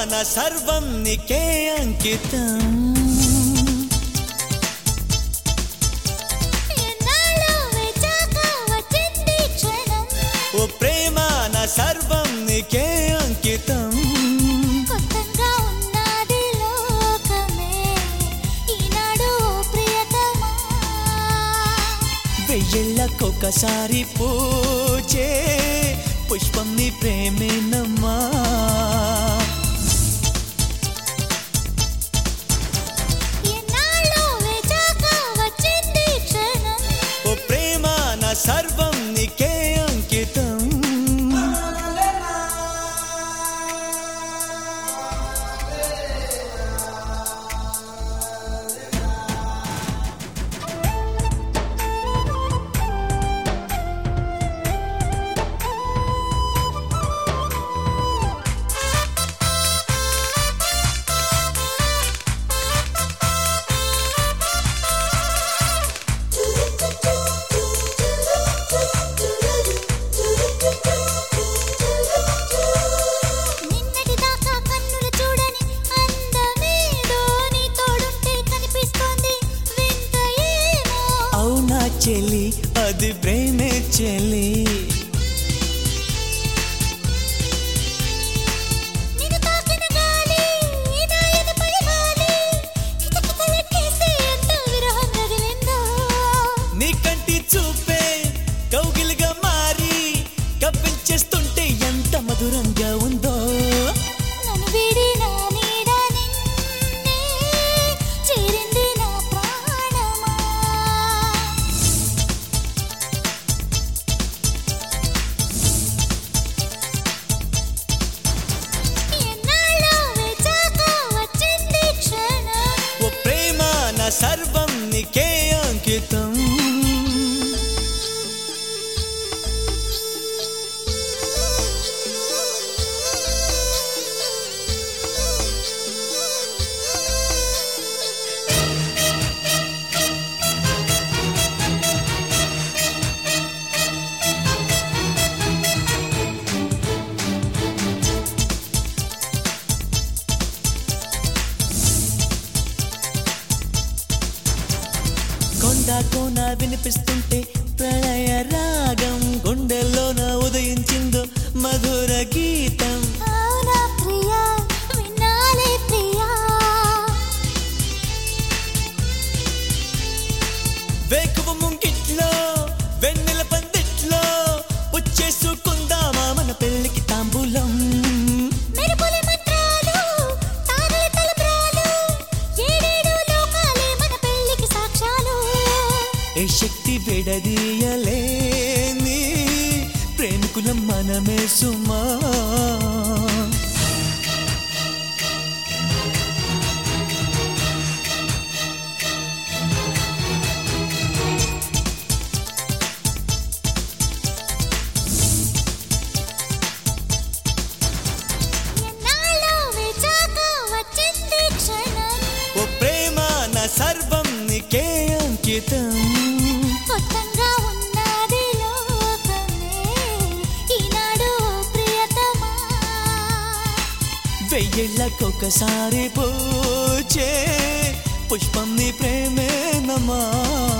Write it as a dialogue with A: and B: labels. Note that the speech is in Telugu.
A: నా సర్వం నీకే అంకితం.
B: ఎన్నాళ్ళో వేచాక వచ్చింది క్షణం.
A: ఓ ప్రేమ నా సర్వం నీకే అంకితం.
B: కొత్తగా ఉన్నది లోకమే ఈనాడు ప్రియతమా.
A: వెయ్యేళ్ళకొకసారి పూచే పుష్పం నీ ప్రేమేనమ్మా.
B: ఎన్నాళ్ళో వేచాక వచ్చింది క్షణం.
A: ఓ ప్రేమ నా సర్వం నీకే అంకితం.
B: నిన్నటిదాకా కన్నులు చూడని అందమేదో నీ తోడుంటే కనిపిస్తోంది వింత ఏమో.
A: అవునా చెలి అది ప్రేమే చెలి.
B: నిన్ను తాకిన గాలి నా ఎదపై వాలి కితకితలెక్కేసి ఎంత విరహం రగిలిందో.
A: నీ కంటి చూపే కౌగిలిగా మారి కవ్వించేస్తుంటే ఎంత మధురంగా ఉందో.
B: నన్ను వీడి నా నీడ నిన్నే చేరింది నా ప్రాణమా. ఎన్నాళ్ళో వేచాక వచ్చింది క్షణం.
A: ఓ ప్రేమ నా సర్వం నీకే అంకితం. కొండ కోన వినిపిస్తుంటే ప్రళయ రాగం గుండెల్లోన ఉదయించిందో మధుర గీతం.
B: అవునా ప్రియా వినాలే ప్రియా.
A: వేకువ ముంగిట్లో వెన్నెల పందిట్లో వచ్చేసుకుందామా మన పెళ్ళికి తాంబూలం.
B: మెరుపుల మంత్రాలు తారల తలబ్రాలు ఏడేడు లోకాలే మన పెళ్ళికి సాక్ష్యాలు.
A: ఏ శక్తి విడదీయలేని ప్రేమికులం మనమే సుమా.
B: ఎన్నాళ్ళో వేచాక వచ్చింది క్షణం.
A: ఓ ప్రేమ నా సర్వం నీకే అంకితం.
B: కొత్తగా ఉన్నది లోకమే ఈనాడు ప్రియతమా.
A: వెయ్యేళ్ళకొకసారి పూచే పుష్పం నీ ప్రేమేనమ్మా.